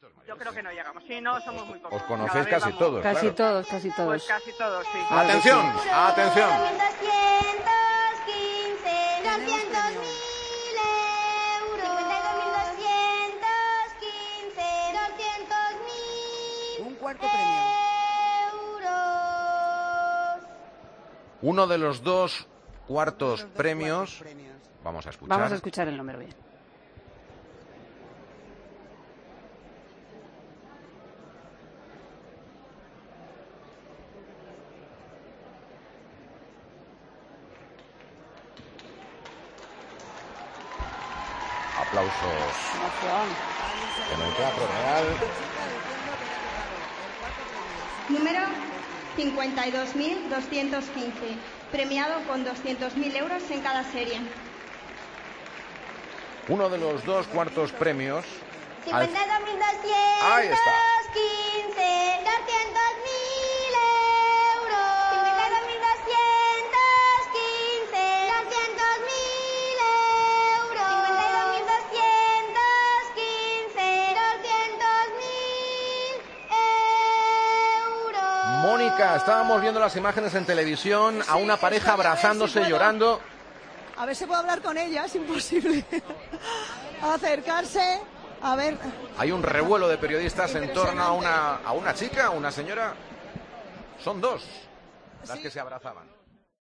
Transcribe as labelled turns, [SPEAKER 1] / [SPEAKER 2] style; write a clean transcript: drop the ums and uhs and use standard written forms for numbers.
[SPEAKER 1] Yo creo que no llegamos. Sí, no, somos muy pocos.
[SPEAKER 2] Os conocéis casi todos,
[SPEAKER 3] Casi
[SPEAKER 2] claro.
[SPEAKER 3] todos, casi todos.
[SPEAKER 1] Pues casi todos, sí.
[SPEAKER 2] ¡Atención! ¡Atención!
[SPEAKER 4] 215, 200.000 euros. 52.215, 200.000
[SPEAKER 5] Un cuarto premio.
[SPEAKER 4] euros.
[SPEAKER 2] Uno de los dos cuartos premios. Vamos a escuchar.
[SPEAKER 3] Vamos a escuchar el número bien.
[SPEAKER 2] Aplausos
[SPEAKER 3] Emoción.
[SPEAKER 2] en el Teatro Real.
[SPEAKER 4] Número 52.215, premiado con 200.000 euros en cada serie.
[SPEAKER 2] Uno de los dos cuartos premios.
[SPEAKER 4] 52.215,
[SPEAKER 2] Ahí está.
[SPEAKER 4] 200.000 euros. 52.215, 200.000 euros. 52.215, 200.000 euros.
[SPEAKER 2] Mónica, estábamos viendo las imágenes en televisión a una pareja abrazándose, llorando.
[SPEAKER 5] A ver si puedo hablar con ella, es imposible. Acercarse, a ver.
[SPEAKER 2] Hay un revuelo de periodistas en torno a una chica, una señora. Son dos las que se abrazaban.